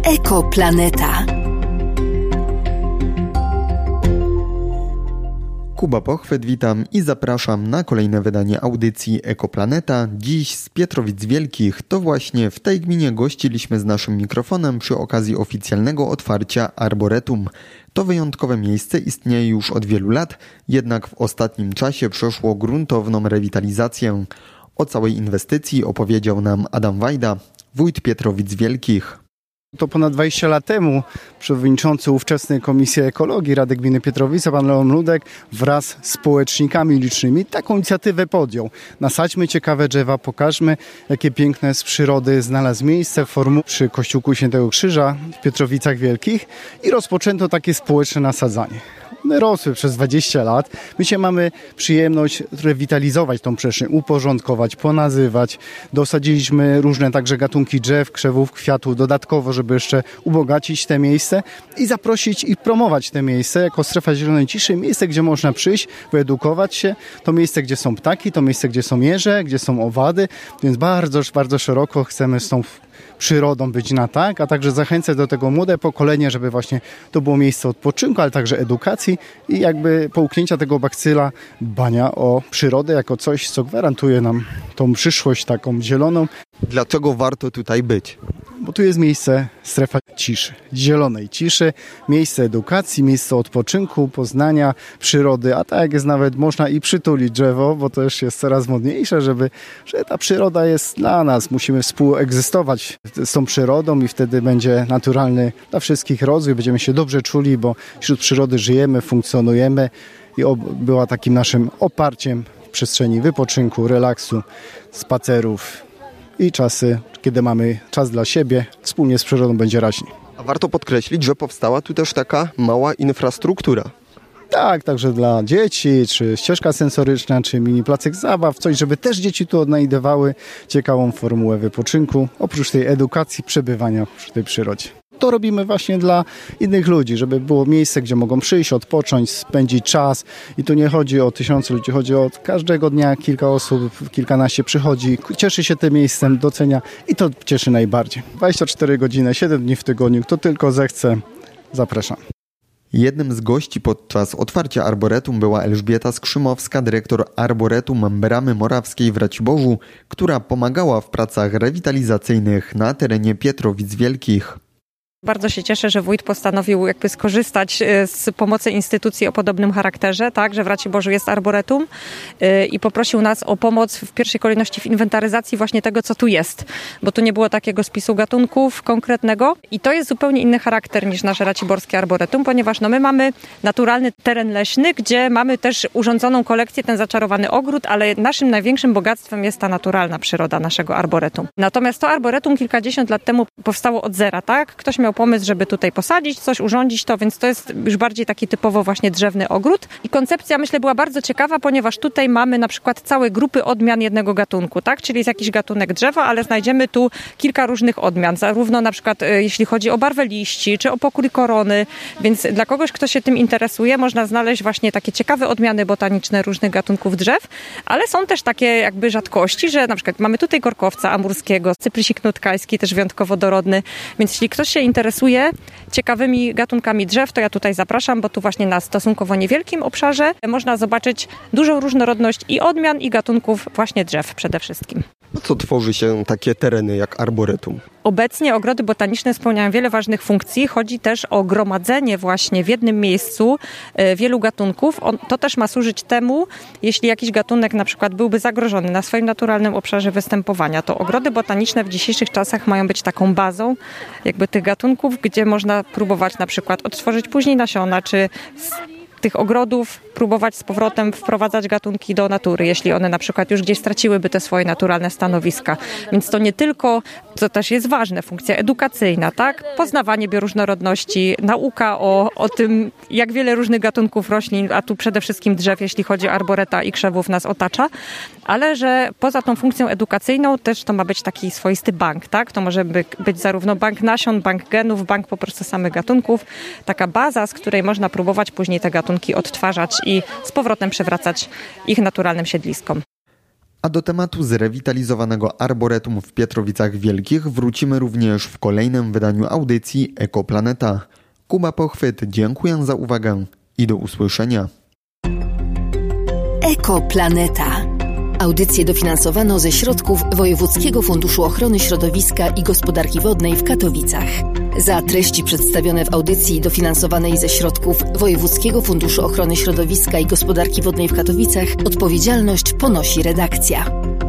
Ekoplaneta. Kuba Pochwyt, witam i zapraszam na kolejne wydanie audycji Ekoplaneta. Dziś z Pietrowic Wielkich. To właśnie w tej gminie gościliśmy z naszym mikrofonem przy okazji oficjalnego otwarcia Arboretum. To wyjątkowe miejsce istnieje już od wielu lat, jednak w ostatnim czasie przeszło gruntowną rewitalizację. O całej inwestycji opowiedział nam Adam Wajda, wójt Pietrowic Wielkich. To ponad 20 lat temu przewodniczący ówczesnej Komisji Ekologii Rady Gminy Pietrowice, pan Leon Ludek, wraz z społecznikami licznymi taką inicjatywę podjął. Nasadźmy ciekawe drzewa, pokażmy, jakie piękne z przyrody znalazł miejsce w formule przy Kościółku Świętego Krzyża w Pietrowicach Wielkich i rozpoczęto takie społeczne nasadzanie. One rosły przez 20 lat. My dzisiaj mamy przyjemność rewitalizować tą przestrzeń, uporządkować, ponazywać. Dosadziliśmy różne także gatunki drzew, krzewów, kwiatów dodatkowo, żeby jeszcze ubogacić te miejsce i zaprosić i promować te miejsce jako strefa zielonej ciszy. Miejsce, gdzie można przyjść, wyedukować się. To miejsce, gdzie są ptaki, to miejsce, gdzie są jeże, gdzie są owady. Więc bardzo, bardzo szeroko chcemy z tą przyrodą być na tak, a także zachęcać do tego młode pokolenie, żeby właśnie to było miejsce odpoczynku, ale także edukacji i jakby połknięcia tego bakcyla dbania o przyrodę jako coś, co gwarantuje nam tą przyszłość taką zieloną. Dlaczego warto tutaj być? Bo tu jest miejsce, strefa ciszy, zielonej ciszy, miejsce edukacji, miejsce odpoczynku, poznania przyrody, a tak jest nawet można i przytulić drzewo, bo to już jest coraz modniejsze, że ta przyroda jest dla nas. Musimy współegzystować z tą przyrodą i wtedy będzie naturalny dla wszystkich rozwój, będziemy się dobrze czuli, bo wśród przyrody żyjemy, funkcjonujemy i była takim naszym oparciem w przestrzeni wypoczynku, relaksu, spacerów i czasy, kiedy mamy czas dla siebie, wspólnie z przyrodą będzie raźniej. A warto podkreślić, że powstała tu też taka mała infrastruktura. Tak, także dla dzieci, czy ścieżka sensoryczna, czy mini placek zabaw, coś, żeby też dzieci tu odnajdywały ciekawą formułę wypoczynku, oprócz tej edukacji, przebywania przy tej przyrodzie. To robimy właśnie dla innych ludzi, żeby było miejsce, gdzie mogą przyjść, odpocząć, spędzić czas. I tu nie chodzi o 1000 ludzi, chodzi o każdego dnia kilka osób, kilkanaście przychodzi, cieszy się tym miejscem, docenia i to cieszy najbardziej. 24 godziny, 7 dni w tygodniu, kto tylko zechce, zapraszam. Jednym z gości podczas otwarcia Arboretum była Elżbieta Skrzymowska, dyrektor Arboretum Bramy Morawskiej w Raciborzu, która pomagała w pracach rewitalizacyjnych na terenie Pietrowic Wielkich. Bardzo się cieszę, że wójt postanowił skorzystać z pomocy instytucji o podobnym charakterze, tak, że w Raciborzu jest Arboretum i poprosił nas o pomoc w pierwszej kolejności w inwentaryzacji właśnie tego, co tu jest, bo tu nie było takiego spisu gatunków konkretnego i to jest zupełnie inny charakter niż nasze raciborskie Arboretum, ponieważ my mamy naturalny teren leśny, gdzie mamy też urządzoną kolekcję, ten zaczarowany ogród, ale naszym największym bogactwem jest ta naturalna przyroda naszego Arboretum. Natomiast to Arboretum kilkadziesiąt lat temu powstało od zera, tak? Ktoś miał pomysł, żeby tutaj posadzić coś, urządzić to, więc to jest już bardziej taki typowo właśnie drzewny ogród. I koncepcja, myślę, była bardzo ciekawa, ponieważ tutaj mamy na przykład całe grupy odmian jednego gatunku, tak? Czyli jest jakiś gatunek drzewa, ale znajdziemy tu kilka różnych odmian, zarówno na przykład jeśli chodzi o barwę liści, czy o pokrój korony, więc dla kogoś, kto się tym interesuje, można znaleźć właśnie takie ciekawe odmiany botaniczne różnych gatunków drzew, ale są też takie jakby rzadkości, że na przykład mamy tutaj korkowca amurskiego, cyprysik nutkajski, też wyjątkowo dorodny, więc jeśli ktoś się interesuje ciekawymi gatunkami drzew, to ja tutaj zapraszam, bo tu właśnie na stosunkowo niewielkim obszarze można zobaczyć dużą różnorodność i odmian, i gatunków właśnie drzew przede wszystkim. Po co tworzy się takie tereny jak Arboretum? Obecnie ogrody botaniczne spełniają wiele ważnych funkcji. Chodzi też o gromadzenie właśnie w jednym miejscu wielu gatunków. To też ma służyć temu, jeśli jakiś gatunek na przykład byłby zagrożony na swoim naturalnym obszarze występowania, to ogrody botaniczne w dzisiejszych czasach mają być taką bazą jakby tych gatunków, gdzie można próbować na przykład odtworzyć później nasiona, czy tych ogrodów próbować z powrotem wprowadzać gatunki do natury, jeśli one na przykład już gdzieś straciłyby te swoje naturalne stanowiska. Więc to nie tylko, co też jest ważne, funkcja edukacyjna, tak? Poznawanie bioróżnorodności, nauka o tym, jak wiele różnych gatunków roślin, a tu przede wszystkim drzew, jeśli chodzi o arboreta i krzewów, nas otacza, ale że poza tą funkcją edukacyjną też to ma być taki swoisty bank, tak? To może być zarówno bank nasion, bank genów, bank po prostu samych gatunków, taka baza, z której można próbować później te gatunki odtwarzać i z powrotem przywracać ich naturalnym siedliskom. A do tematu zrewitalizowanego arboretum w Pietrowicach Wielkich wrócimy również w kolejnym wydaniu audycji Ekoplaneta. Kuba Pochwyt, dziękuję za uwagę i do usłyszenia. Ekoplaneta. Audycję dofinansowano ze środków Wojewódzkiego Funduszu Ochrony Środowiska i Gospodarki Wodnej w Katowicach. Za treści przedstawione w audycji dofinansowanej ze środków Wojewódzkiego Funduszu Ochrony Środowiska i Gospodarki Wodnej w Katowicach odpowiedzialność ponosi redakcja.